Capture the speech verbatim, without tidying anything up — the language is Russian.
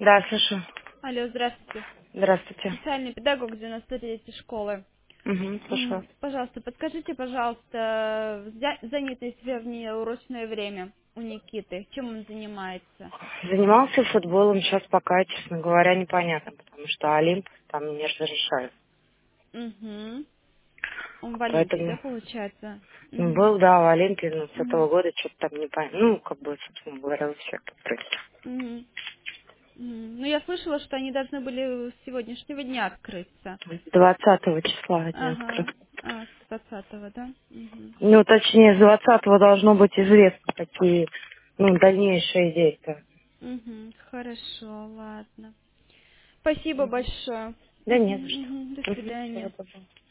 Да, слышу. Алло, здравствуйте. Здравствуйте. Социальный педагог девяносто третьей школы. Угу, слышу. М, Пожалуйста, подскажите, пожалуйста, зя- занятость в внеурочное время у Никиты. Чем он занимается? Занимался футболом, сейчас пока, честно говоря, непонятно, потому что Олимп там не разрешает. Угу. Он в Олимпе, да, Поэтому получается? ну, Угу. был, да, в Олимпе, но с этого Угу. года что-то там не понятно. Ну, как бы, собственно говоря, у всех тут происходит. Угу. Ну, я слышала, что они должны были с сегодняшнего дня открыться. С двадцатого числа они Ага. открыты. А, с двадцатого, да? Угу. Ну, точнее, с двадцатого должно быть известно, какие, ну, дальнейшие действия. Угу. Хорошо, ладно. Спасибо большое. Да Угу, не за что. угу. До Мгм, всего свидания. доброго.